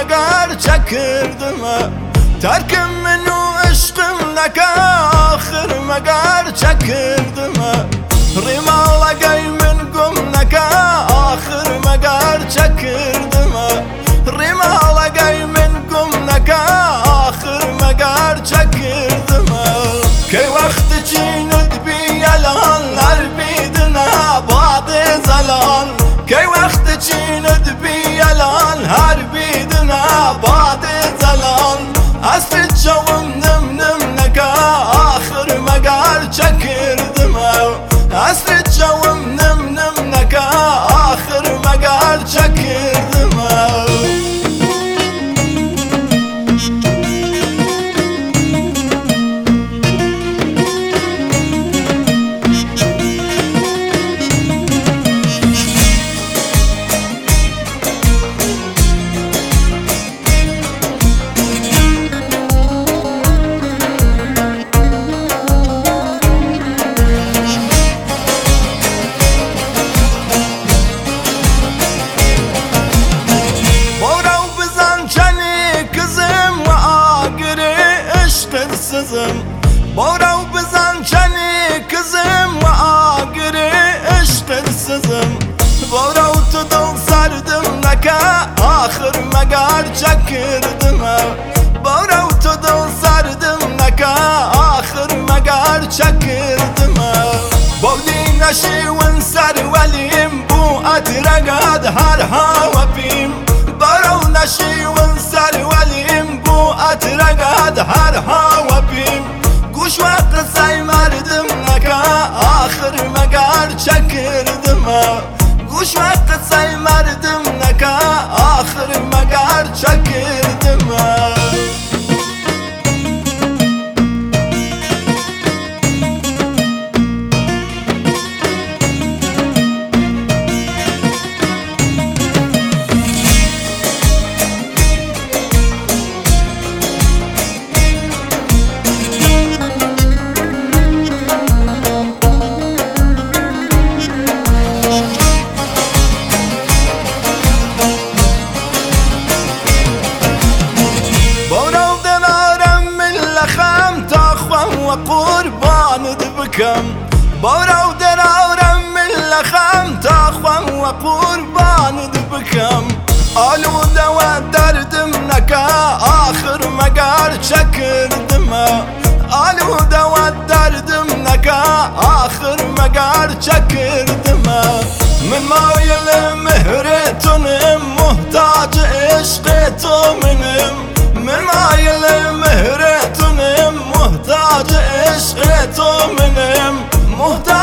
مقر çekirdim Terkim minu ışkım neka Ahir maqar çekirdim Rimala gaymin gum neka Ahir maqar çekirdim Rimala gaymin gum neka Ahir maqar çekirdim Key vakti çiğnud bi yalanlar bidine Badi zalan Key vakti çiğnud bi yalan Her bidine badi zalan Hasret çavum nim nim neka Ahir maqar çekirdim Hasret çavum nim nim neka Ahir maqar çekirdim Borav bizan çani kızım Agri iştirsizim Borav tudum sardım neka Ahir maqar çekirdim Borav tudum sardım neka Ahir maqar çekirdim Bogdi naşivin sarvelim Bu adragad har havapim Borav naşivin sarvelim Bu adragad har havapim Kuş vakti saymardım neka Ahir maqar çekirdim Kuş vakti saymardım neka Ahir maqar çekirdim قربان دبكم بورو درارم من لخم تاخوان وقربان دبكم آلو دوا دردم نكا آخر مقار çekirdim آلو دوا دردم نكا آخر مقار çekirdim من مايل مهرتنم محتاج عشقتمنم من مايل مهرتنم محتاج عشقتمنم محتاج